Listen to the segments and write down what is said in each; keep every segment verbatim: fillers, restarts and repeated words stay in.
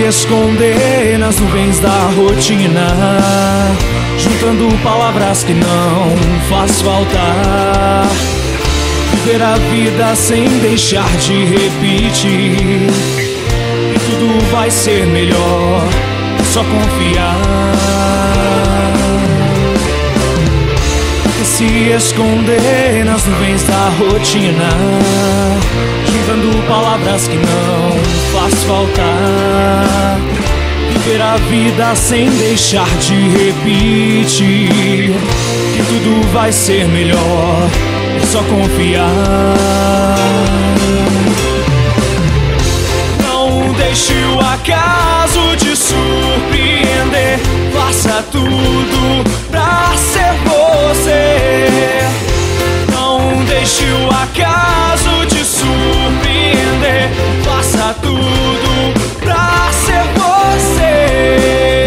esconder nas nuvens da rotina, juntando palavras que não faz falta. Viver a vida sem deixar de repetir, e tudo vai ser melhor, é só confiar. Se esconder nas nuvens da rotina, juntando palavras que não faz falta. Viver a vida sem deixar de repetir, que tudo vai ser melhor, é só confiar. Não deixe o acaso te surpreender, faça tudo pra ser você. Não deixe o acaso te surpreender, faça tudo pra ser você.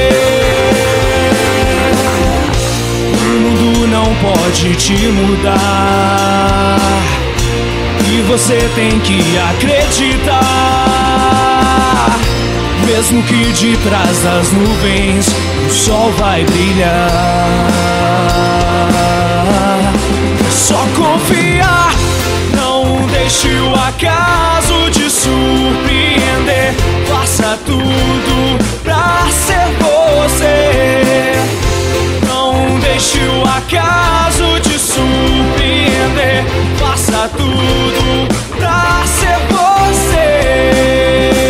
O mundo não pode te mudar, e você tem que acreditar. Mesmo que de trás das nuvens o sol vai brilhar, só confiar. Não deixe o acaso te surpreender, faça tudo pra ser você. Não deixe o acaso te surpreender, faça tudo pra ser você.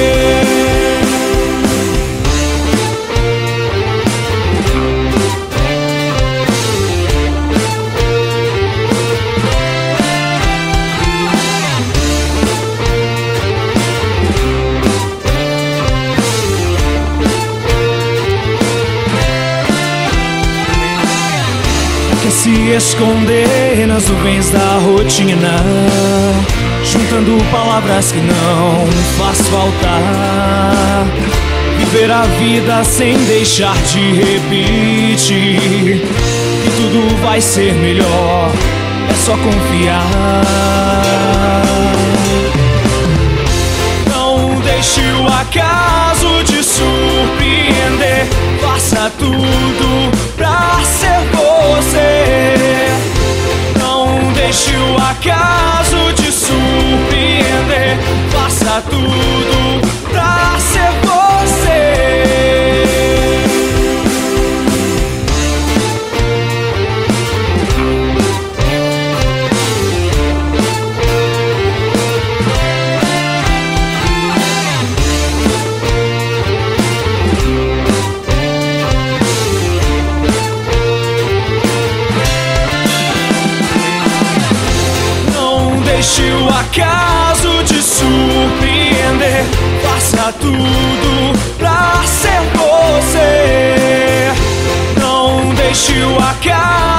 Se esconder nas nuvens da rotina, juntando palavras que não faz falta. Viver a vida sem deixar de repetir, e tudo vai ser melhor, é só confiar. Não deixe o acaso te surpreender, faça tudo pra ser você. Não deixe o acaso te surpreender, faça tudo pra ser você. Deixe o acaso te surpreender, faça tudo pra ser você. Não deixe o acaso